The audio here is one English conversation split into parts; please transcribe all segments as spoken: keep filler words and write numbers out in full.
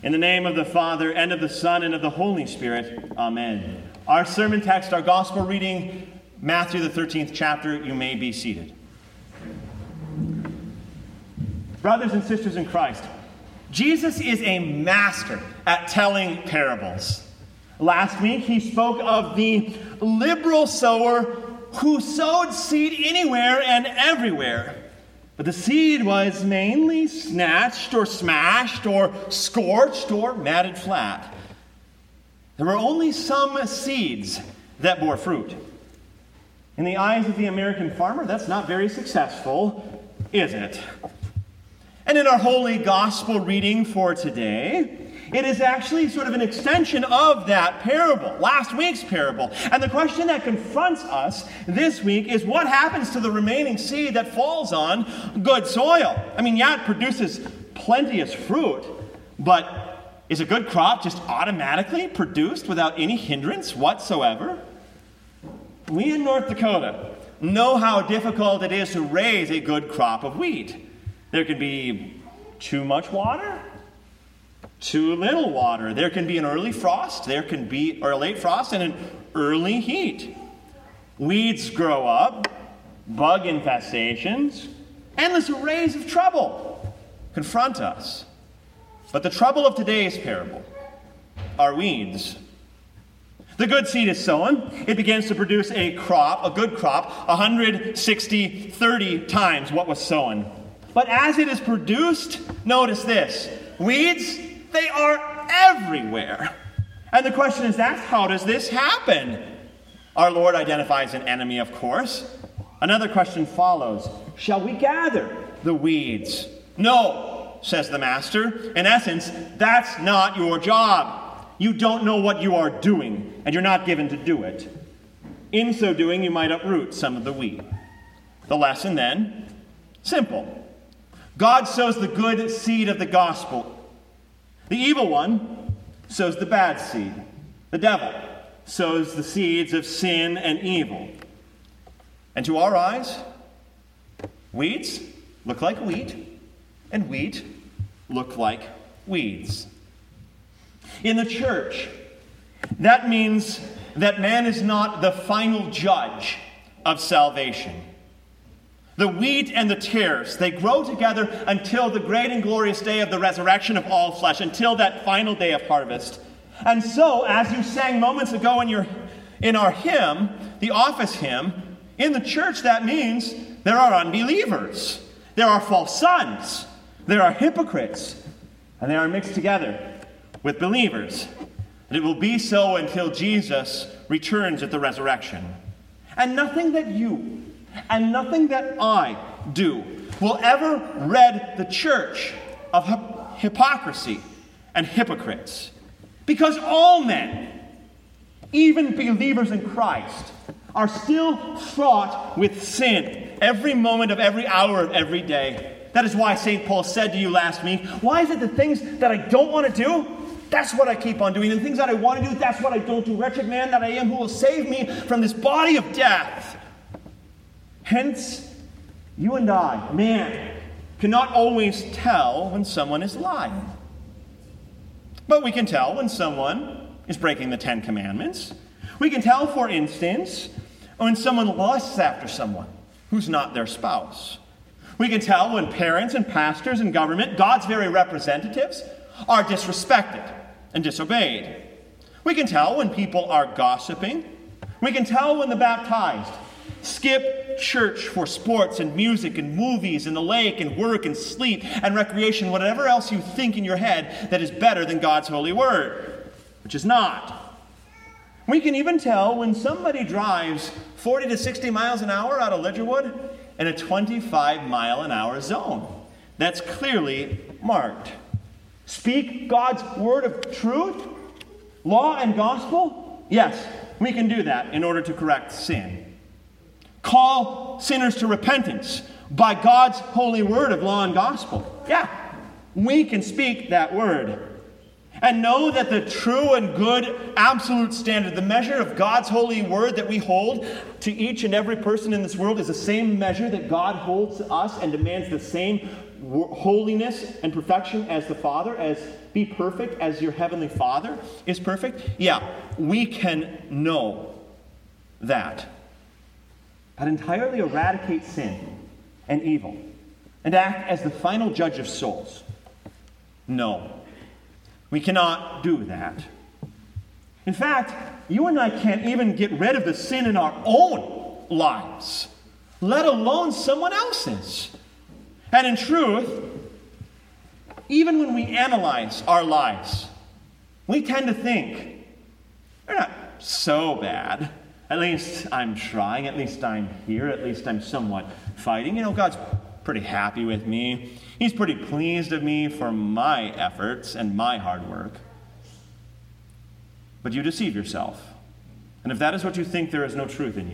In the name of the Father, and of the Son, and of the Holy Spirit. Amen. Our sermon text, our gospel reading, Matthew the thirteenth chapter. You may be seated. Brothers and sisters in Christ, Jesus is a master at telling parables. Last week he spoke of the liberal sower who sowed seed anywhere and everywhere. But the seed was mainly snatched or smashed or scorched or matted flat. There were only some seeds that bore fruit. In the eyes of the American farmer, that's not very successful, is it? And in our holy gospel reading for today, it is actually sort of an extension of that parable, last week's parable. And the question that confronts us this week is what happens to the remaining seed that falls on good soil? I mean, yeah, it produces plenteous fruit, but is a good crop just automatically produced without any hindrance whatsoever? We in North Dakota know how difficult it is to raise a good crop of wheat. There can be too much water, too little water. There can be an early frost, there can be or a late frost and an early heat. Weeds grow up, bug infestations, endless arrays of trouble confront us. But the trouble of today's parable are weeds. The good seed is sown. It begins to produce a crop, a good crop, one hundred sixty, thirty times what was sown. But as it is produced, notice this, weeds, they are everywhere. And the question is asked, how does this happen? Our Lord identifies an enemy, of course. Another question follows. Shall we gather the weeds? No, says the master. In essence, that's not your job. You don't know what you are doing, and you're not given to do it. In so doing, you might uproot some of the wheat. The lesson then, simple. God sows the good seed of the gospel. The evil one sows the bad seed. The devil sows the seeds of sin and evil. And to our eyes, weeds look like wheat, and wheat look like weeds. In the church, that means that man is not the final judge of salvation. The wheat and the tares, they grow together until the great and glorious day of the resurrection of all flesh, until that final day of harvest. And so, as you sang moments ago in your in our hymn, the office hymn, in the church that means there are unbelievers, there are false sons, there are hypocrites, and they are mixed together with believers. And it will be so until Jesus returns at the resurrection. And nothing that you and nothing that I do will ever rid the church of hip- hypocrisy and hypocrites. Because all men, even believers in Christ, are still fraught with sin every moment of every hour of every day. That is why Saint Paul said to you last week, why is it the things that I don't want to do, that's what I keep on doing. And the things that I want to do, that's what I don't do. Wretched man that I am, who will save me from this body of death? Hence, you and I, man, cannot always tell when someone is lying. But we can tell when someone is breaking the Ten Commandments. We can tell, for instance, when someone lusts after someone who's not their spouse. We can tell when parents and pastors and government, God's very representatives, are disrespected and disobeyed. We can tell when people are gossiping. We can tell when the baptized skip church for sports and music and movies and the lake and work and sleep and recreation, whatever else you think in your head that is better than God's holy word, which is not. We can even tell when somebody drives forty to sixty miles an hour out of Lidgerwood in a twenty-five mile an hour zone. That's clearly marked. Speak God's word of truth, law and gospel? Yes, we can do that in order to correct sin. Call sinners to repentance by God's holy word of law and gospel. Yeah, we can speak that word. And know that the true and good absolute standard, the measure of God's holy word that we hold to each and every person in this world is the same measure that God holds to us and demands the same holiness and perfection as the Father, as be perfect as your heavenly Father is perfect? Yeah, we can know that. But entirely eradicate sin and evil and act as the final judge of souls? No, we cannot do that. In fact, you and I can't even get rid of the sin in our own lives, let alone someone else's. And in truth, even when we analyze our lives, we tend to think, they're not so bad. At least I'm trying. At least I'm here. At least I'm somewhat fighting. You know, God's pretty happy with me. He's pretty pleased of me for my efforts and my hard work. But you deceive yourself. And if that is what you think, there is no truth in you.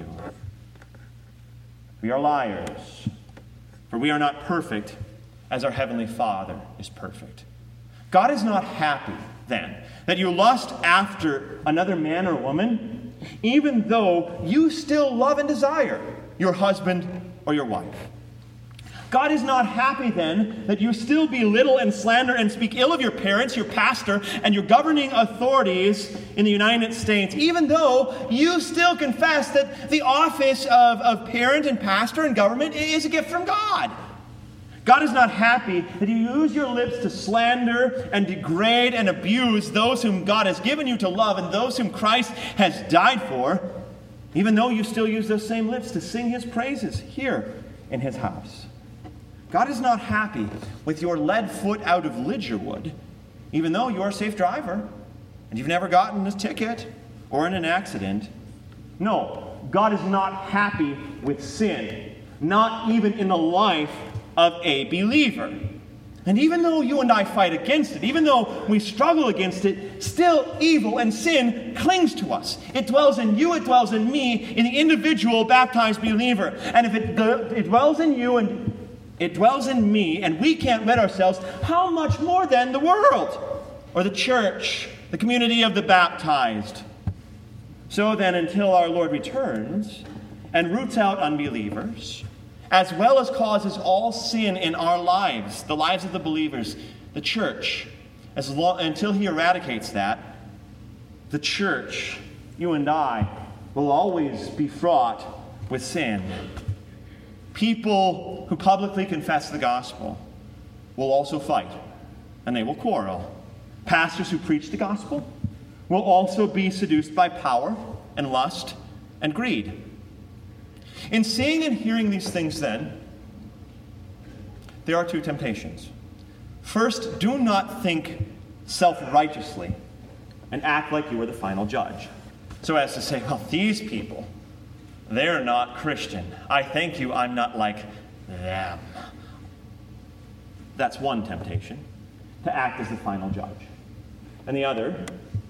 We are liars. For we are not perfect as our Heavenly Father is perfect. God is not happy, then, that you lust after another man or woman, even though you still love and desire your husband or your wife. God is not happy, then, that you still belittle and slander and speak ill of your parents, your pastor, and your governing authorities in the United States, even though you still confess that the office of, of parent and pastor and government is a gift from God. God is not happy that you use your lips to slander and degrade and abuse those whom God has given you to love and those whom Christ has died for, even though you still use those same lips to sing his praises here in his house. God is not happy with your lead foot out of Lidgerwood, even though you're a safe driver and you've never gotten a ticket or in an accident. No, God is not happy with sin, not even in the life of a believer. And even though you and I fight against it, even though we struggle against it, still evil and sin clings to us. It dwells in you, it dwells in me, in the individual baptized believer. And if it, it dwells in you and it dwells in me, and we can't rid ourselves, how much more then the world, or the church, the community of the baptized? So then, until our Lord returns and roots out unbelievers, as well as causes all sin in our lives, the lives of the believers, the church, as long, until he eradicates that, the church, you and I, will always be fraught with sin. People who publicly confess the gospel will also fight, and they will quarrel. Pastors who preach the gospel will also be seduced by power and lust and greed. In seeing and hearing these things, then, there are two temptations. First, do not think self-righteously and act like you are the final judge. So as to say, well, these people, they're not Christian. I thank you, I'm not like them. That's one temptation, to act as the final judge. And the other,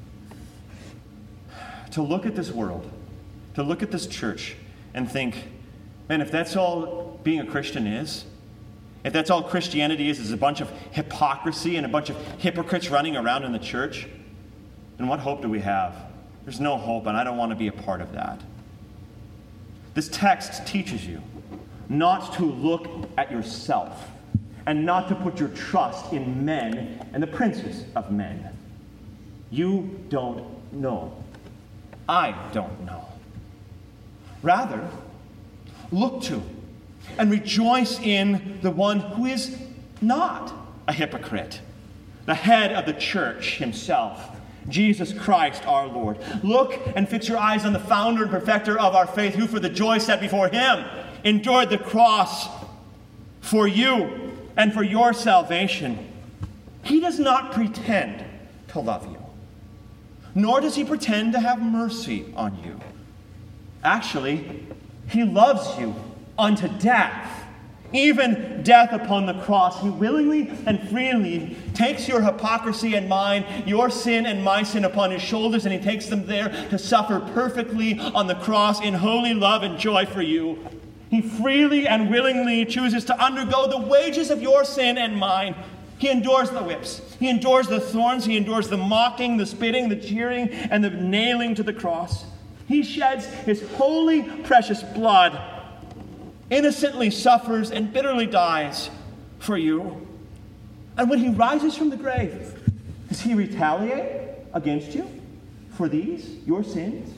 to look at this world, to look at this church, and think, man, if that's all being a Christian is, if that's all Christianity is, is a bunch of hypocrisy and a bunch of hypocrites running around in the church, then what hope do we have? There's no hope, and I don't want to be a part of that. This text teaches you not to look at yourself and not to put your trust in men and the princes of men. You don't know. I don't know. Rather, look to and rejoice in the one who is not a hypocrite, the head of the church himself, Jesus Christ our Lord. Look and fix your eyes on the founder and perfecter of our faith, who for the joy set before him endured the cross for you and for your salvation. He does not pretend to love you, nor does he pretend to have mercy on you. Actually, he loves you unto death, even death upon the cross. He willingly and freely takes your hypocrisy and mine, your sin and my sin upon his shoulders, and he takes them there to suffer perfectly on the cross in holy love and joy for you. He freely and willingly chooses to undergo the wages of your sin and mine. He endures the whips. He endures the thorns. He endures the mocking, the spitting, the jeering, and the nailing to the cross. He sheds his holy, precious blood, innocently suffers and bitterly dies for you. And when he rises from the grave, does he retaliate against you for these, your sins?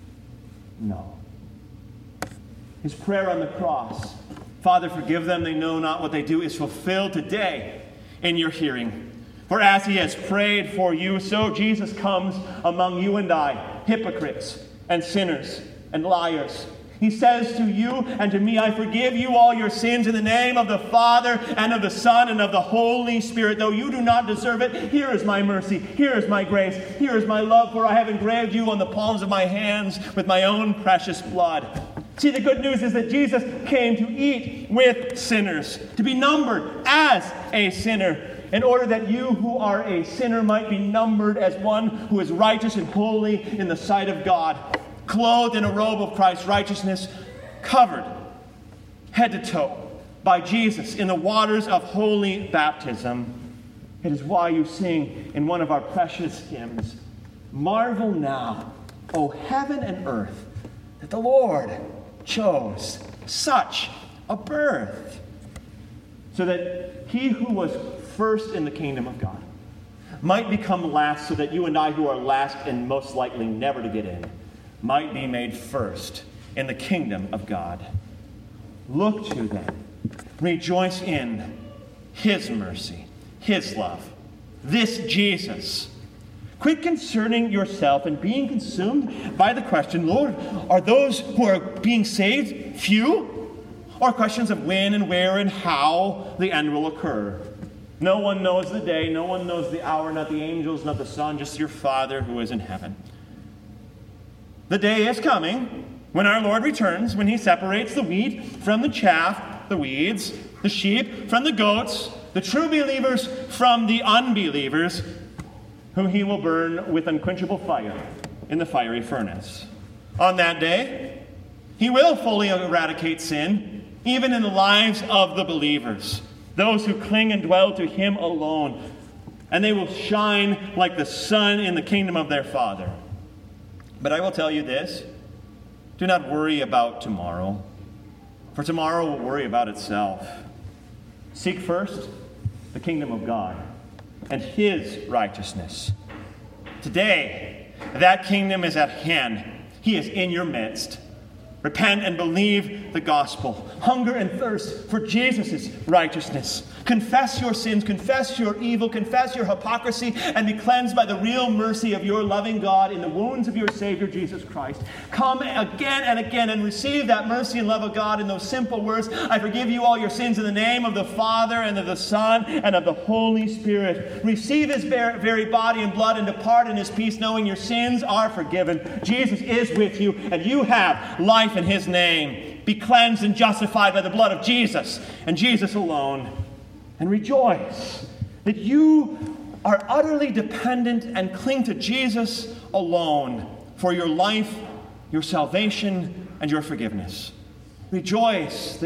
No. His prayer on the cross, Father, forgive them, they know not what they do, is fulfilled today in your hearing. For as he has prayed for you, so Jesus comes among you and I, hypocrites and sinners and liars. He says to you and to me, I forgive you all your sins in the name of the Father and of the Son and of the Holy Spirit. Though you do not deserve it, here is my mercy, here is my grace, here is my love, for I have engraved you on the palms of my hands with my own precious blood. See, the good news is that Jesus came to eat with sinners, to be numbered as a sinner, in order that you who are a sinner might be numbered as one who is righteous and holy in the sight of God, clothed in a robe of Christ's righteousness, covered head to toe by Jesus in the waters of holy baptism. It is why you sing in one of our precious hymns, marvel now, O heaven and earth, that the Lord chose such a birth, so that he who was first in the kingdom of God might become last, so that you and I, who are last and most likely never to get in, might be made first in the kingdom of God. Look to them. Rejoice in his mercy, his love. This Jesus. Quit concerning yourself and being consumed by the question, Lord, are those who are being saved few? Or questions of when and where and how the end will occur. No one knows the day, no one knows the hour, not the angels, not the Son, just your Father who is in heaven. The day is coming when our Lord returns, when he separates the wheat from the chaff, the weeds, the sheep from the goats, the true believers from the unbelievers, whom he will burn with unquenchable fire in the fiery furnace. On that day, he will fully eradicate sin, even in the lives of the believers, those who cling and dwell to him alone, and they will shine like the sun in the kingdom of their Father. But I will tell you this, do not worry about tomorrow, for tomorrow will worry about itself. Seek first the kingdom of God and his righteousness. Today, that kingdom is at hand. He is in your midst. Repent and believe the gospel. Hunger and thirst for Jesus' righteousness. Confess your sins, confess your evil, confess your hypocrisy, and be cleansed by the real mercy of your loving God in the wounds of your Savior, Jesus Christ. Come again and again and receive that mercy and love of God in those simple words. I forgive you all your sins in the name of the Father and of the Son and of the Holy Spirit. Receive his very body and blood and depart in his peace, knowing your sins are forgiven. Jesus is with you, and you have life in his name. Be cleansed and justified by the blood of Jesus and Jesus alone. And rejoice that you are utterly dependent and cling to Jesus alone for your life, your salvation, and your forgiveness. Rejoice that